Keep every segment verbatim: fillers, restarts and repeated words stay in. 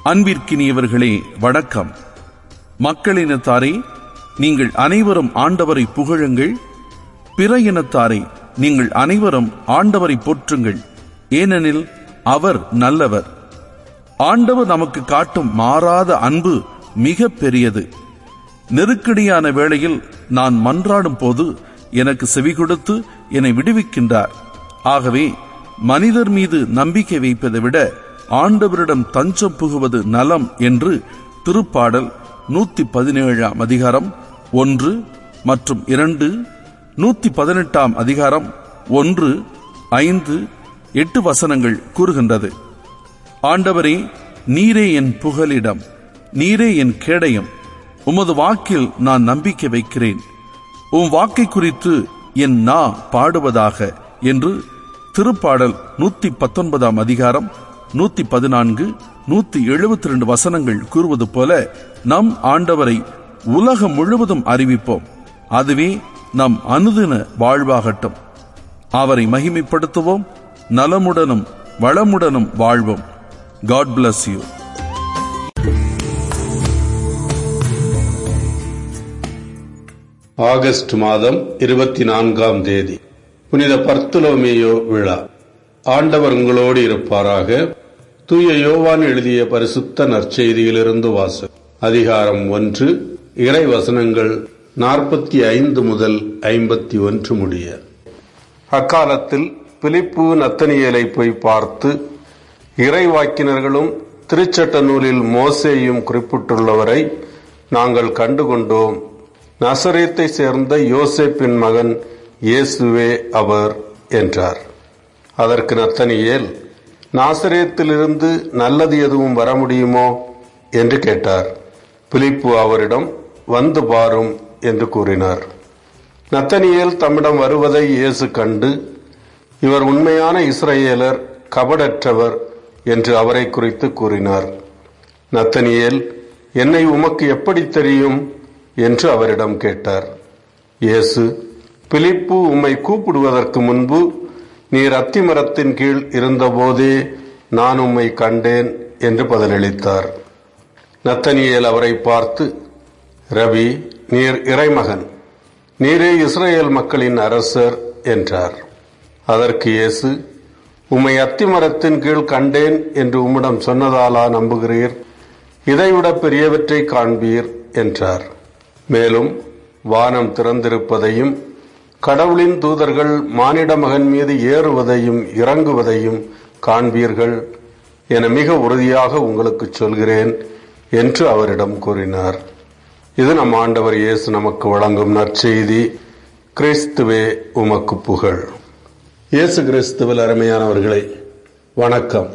அன்பிற்கினியவர்களே வணக்கம். மக்களினத்தாரே, நீங்கள் அனைவரும் ஆண்டவரை புகழுங்கள். பிற இனத்தாரே, நீங்கள் அனைவரும் ஆண்டவரை போற்றுங்கள், ஏனெனில் அவர் நல்லவர். ஆண்டவர் நமக்கு காட்டும் மாறாத அன்பு மிக பெரியது. நெருக்கடியான வேளையில் நான் மன்றாடும் போது எனக்கு செவி கொடுத்து என்னை விடுவிக்கின்றார். ஆகவே மனிதர் மீது நம்பிக்கை வைப்பதை விட ஆண்டவரிடம் தஞ்சம் புகுவது நலம் என்று திருப்பாடல் நூத்தி பதினேழாம் அதிகாரம் ஒன்று மற்றும் இரண்டு, நூத்தி பதினெட்டாம் அதிகாரம் ஒன்று, ஐந்து, எட்டு வசனங்கள் கூறுகின்றது. ஆண்டவரே, நீரே என் புகலிடம், நீரே என் கேடயம். உமது வாக்கில் நான் நம்பிக்கை வைக்கிறேன். உம் வாக்கை குறித்து என் நா பாடுவதாக என்று திருப்பாடல் நூத்தி பத்தொன்பதாம் அதிகாரம் நூத்தி பதினான்கு, நூத்தி எழுபத்தி ரெண்டு வசனங்கள் கூறுவது போல நம் ஆண்டவரை உலகம் முழுவதும் அறிவிப்போம். அதுவே நம் அனுதின வாழ்வாகட்டும். அவரை மகிமைப்படுத்துவோம். நலமுடனும் வளமுடனும் வாழ்வோம். God bless you. ஆகஸ்ட் மாதம் இருபத்தி நான்காம் தேதி புனித பர்த்தலோமேயோ விழா. ஆண்டவர் உங்களோடு இருப்பாராக. தூய யோவான் எழுதிய பரிசுத்த நற்செய்தியிலிருந்து வாசகம். அதிகாரம் ஒன்று, இறை வசனங்கள் நாற்பத்தி ஐந்து முதல் ஐம்பத்தி ஒன்று முடிய. அக்காலத்தில் பிலிப்பு நத்தனியேலை போய் பார்த்து, இறைவாக்கினர்களும் திருச்சட்ட நூலில் மோசேயும் குறிப்பிட்டுள்ளவரை நாங்கள் கண்டுகொண்டோம். நசரேத்தை சேர்ந்த யோசேப்பின் மகன் இயேசுவே அவர் என்றார். அதற்கு நத்தனியேல், நாசரேத்திலிருந்து நல்லது எதுவும் வர முடியுமோ என்று கேட்டார். பிலிப்பு அவரிடம், வந்து பாரும் என்று கூறினார். நத்தனியேல் தம்மிடம் வருவதை இயேசு கண்டு, இவர் உண்மையான இஸ்ரவேலர், கபடற்றவர் என்று அவரை குறித்து கூறினார். நத்தனியேல், என்னை உமக்கு எப்படி தெரியும் என்று அவரிடம் கேட்டார். இயேசு, பிலிப்பு உம்மை கூப்பிடுவதற்கு முன்பு நீர் அத்திமரத்தின் கீழ் இருந்தபோதே நான் உம்மை கண்டேன் என்று பதிலளித்தார். நத்தனியேல் அவரை பார்த்து, ரவி, நீர் இறைமகன், நீரே இஸ்ரவேல் மக்களின் அரசர் என்றார். அதற்கு இயேசு, உம்மை அத்திமரத்தின் கீழ் கண்டேன் என்று உம்மிடம் சொன்னதாலா நம்புகிறீர்? இதைவிட பெரியவற்றை காண்பீர் என்றார். மேலும் வானம் திறந்திருப்பதையும் கடவுளின் தூதர்கள் மானிட மகன் மீது ஏறுவதையும் இறங்குவதையும் காண்பீர்கள் என மிக உறுதியாக உங்களுக்கு சொல்கிறேன் என்று அவரிடம் கூறினார். இது நம் ஆண்டவர் இயேசு நமக்கு வழங்கும் நற்செய்தி. கிறிஸ்துவே உமக்கு புகழ். இயேசு கிறிஸ்துவில் அருமையானவர்களே வணக்கம்.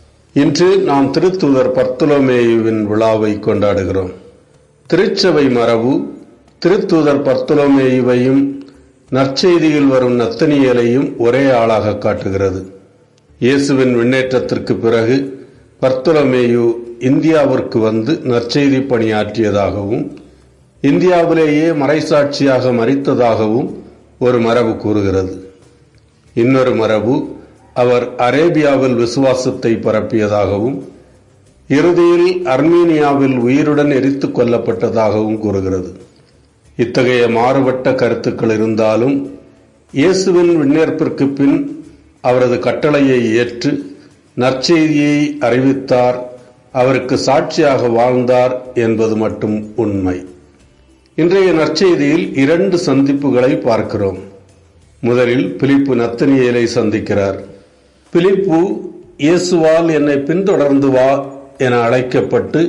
இன்று நாம் திருத்தூதர் பர்த்தலோமேயுவின் விழாவை கொண்டாடுகிறோம். திருச்சபை மரபு திருத்தூதர் பர்த்தலோமேயுவையும் நற்செய்தியில் வரும் நத்தனியேலையும் ஒரே ஆளாக காட்டுகிறது. இயேசுவின் விண்ணேற்றத்திற்கு பிறகு பர்த்தலோமேயு இந்தியாவிற்கு வந்து நற்செய்தி பணியாற்றியதாகவும் இந்தியாவிலேயே மறைசாட்சியாக மரித்ததாகவும் ஒரு மரபு கூறுகிறது. இன்னொரு மரபு அவர் அரேபியாவில் விசுவாசத்தை பரப்பியதாகவும் இறுதியில் அர்மீனியாவில் உயிருடன் எரித்துக் கொல்லப்பட்டதாகவும் கூறுகிறது. இத்தகைய மாறுபட்ட கருத்துக்கள் இருந்தாலும் இயேசுவின் விண்ணேற்பிற்கு பின் அவரது கட்டளையை ஏற்று நற்செய்தியை அறிவித்தார், அவருக்கு சாட்சியாக வாழ்ந்தார் என்பது மட்டும் உண்மை. இன்றைய நற்செய்தியில் இரண்டு சந்திப்புகளை பார்க்கிறோம். முதலில் பிலிப்பு நத்தனியேலை சந்திக்கிறார். பிலிப்பு இயேசுவால் என்னை பின்தொடர்ந்து வா என அழைக்கப்பட்டு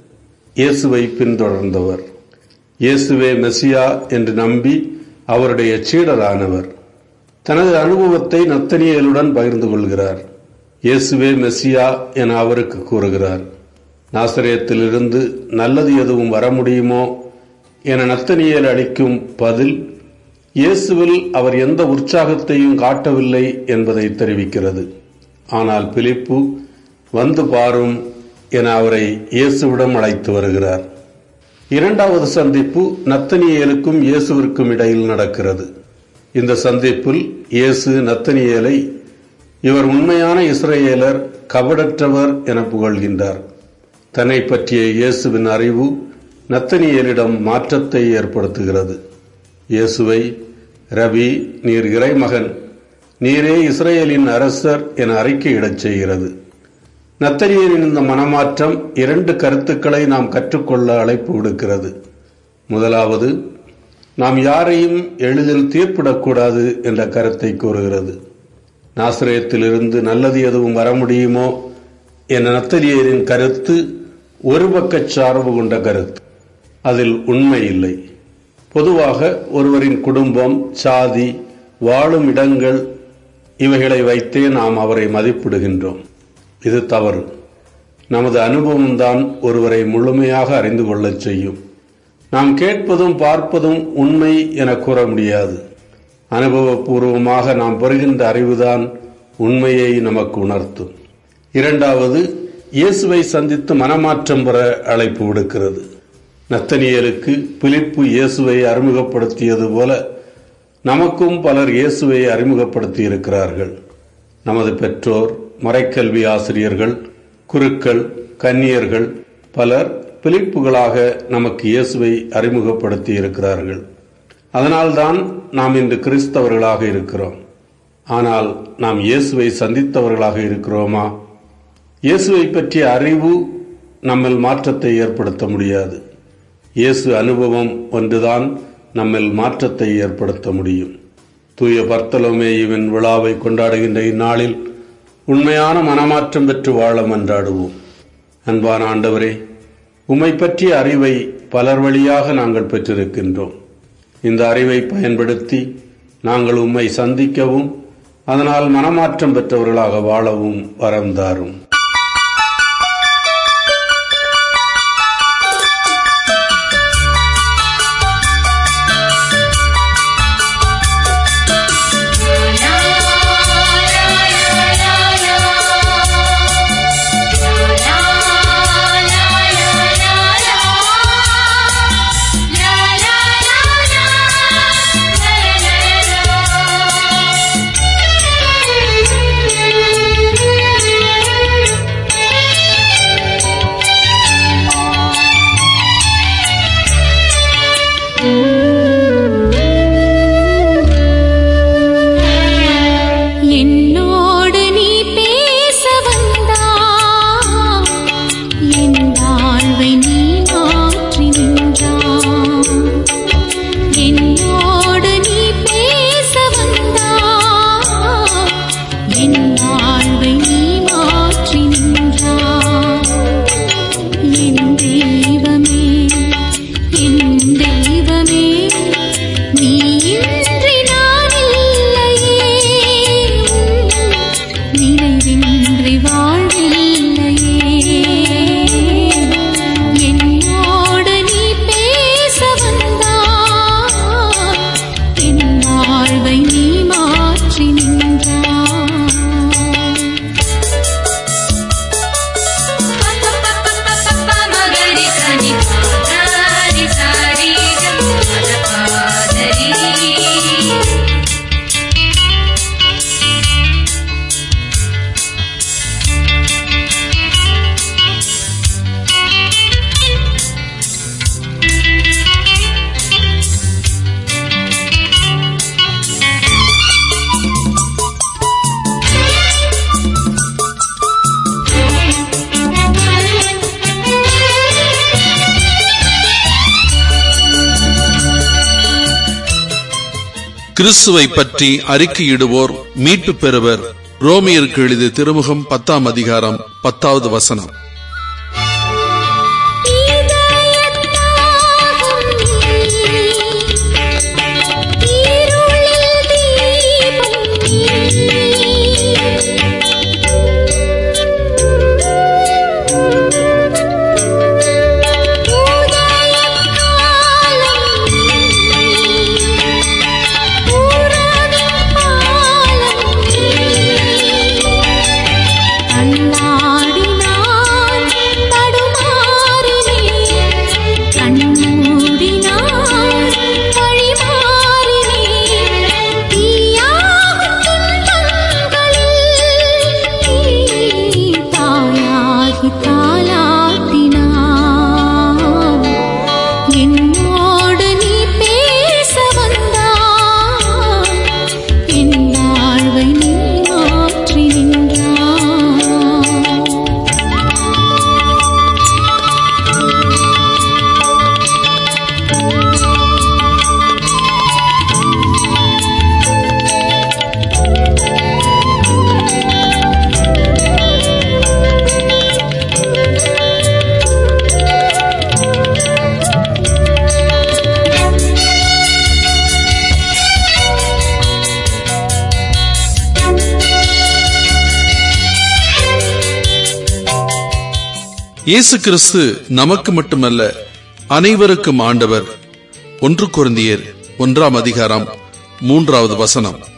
இயேசுவை பின்தொடர்ந்தவர். இயேசுவே மெசியா என்று நம்பி அவருடைய சீடரானவர். தனது அனுபவத்தை நத்தனியேலுடன் பகிர்ந்து கொள்கிறார். இயேசுவே மெசியா என அவருக்கு கூறுகிறார். நாசரேத்திலிருந்து நல்லது எதுவும் வர முடியுமோ என நத்தனியேல் அளிக்கும் பதில் இயேசுவில் அவர் எந்த உற்சாகத்தையும் காட்டவில்லை என்பதை தெரிவிக்கிறது. ஆனால் பிலிப்பு, வந்து பாரும் என அவரை இயேசுவிடம் அழைத்து வருகிறார். இரண்டாவது சந்திப்பு நத்தனியேலுக்கும் இயேசுவிற்கும் இடையில் நடக்கிறது. இந்த சந்திப்பில் இயேசு நத்தனியேலை இவர் உண்மையான இஸ்ரவேலர், கபடற்றவர் என புகழ்கின்றார். தன்னை பற்றிய இயேசுவின் அறிவு நத்தனியேலிடம் மாற்றத்தை ஏற்படுத்துகிறது. இயேசுவை, ரபி, நீர் இறைமகன், நீரே இஸ்ரேலின் அரசர் என அறிக்கையிடச் செய்கிறது. நத்தனியேலின் இந்த மனமாற்றம் இரண்டு கருத்துக்களை நாம் கற்றுக்கொள்ள அழைப்பு விடுக்கிறது. முதலாவது, நாம் யாரையும் எளிதில் தீர்ப்பிடக்கூடாது என்ற கருத்தை கூறுகிறது. நாசரேத்திலிருந்து நல்லது எதுவும் வர முடியுமோ என நத்தனியேலின் கருத்து ஒரு பக்க சார்பு கொண்ட கருத்து. அதில் உண்மை இல்லை. பொதுவாக ஒருவரின் குடும்பம், சாதி, வாழும் இடங்கள் இவைகளை வைத்தே நாம் அவரை மதிப்பிடுகின்றோம். இது தவறு. நமது அனுபவம்தான் ஒருவரை முழுமையாக அறிந்து கொள்ளச் செய்யும். நாம் கேட்பதும் பார்ப்பதும் உண்மை என கூற முடியாது. அனுபவபூர்வமாக நாம் பெறுகின்ற அறிவுதான் உண்மையை நமக்கு உணர்த்தும். இரண்டாவது, இயேசுவை சந்தித்து மனமாற்றம் பெற அழைப்பு விடுக்கிறது. நத்தனியேலுக்கு பிலிப்பு இயேசுவை அறிமுகப்படுத்தியது போல நமக்கும் பலர் இயேசுவை அறிமுகப்படுத்தி இருக்கிறார்கள். நமது பெற்றோர், மறைக்கல்வி ஆசிரியர்கள், குருக்கள், கன்னியர்கள் பலர் பிலிப்புகளாக நமக்கு இயேசுவை அறிமுகப்படுத்தி இருக்கிறார்கள். அதனால்தான் நாம் இன்று கிறிஸ்தவர்களாக இருக்கிறோம். ஆனால் நாம் இயேசுவை சந்தித்தவர்களாக இருக்கிறோமா? இயேசுவை பற்றிய அறிவு நம்மில் மாற்றத்தை ஏற்படுத்த முடியாது. இயேசு அனுபவம் ஒன்றுதான் நம்மில் மாற்றத்தை ஏற்படுத்த முடியும். தூய பர்த்தலோமேயுவின் விழாவை கொண்டாடுகின்ற இந்நாளில் உண்மையான மனமாற்றம் பெற்று வாழ மன்றாடுவோம். அன்பான ஆண்டவரே, உம்மை பற்றிய அறிவை பலர் வழியாக நாங்கள் பெற்றிருக்கின்றோம். இந்த அறிவை பயன்படுத்தி நாங்கள் உம்மை சந்திக்கவும் அதனால் மனமாற்றம் பெற்றவர்களாக வாழவும் வரம் தாரும். கிறிஸ்துவை பற்றி அறிக்கையிடுவோர் மீட்பு பெறுவர். ரோமியருக்கு எழுதிய திருமுகம் பத்தாம் அதிகாரம் பத்தாவது வசனம். அல்லாடினா இயேசு கிறிஸ்து நமக்கு மட்டுமல்ல, அனைவருக்கும் ஆண்டவர். ஒன்று கொரிந்தியர் ஒன்றாம் அதிகாரம் மூன்றாவது வசனம்.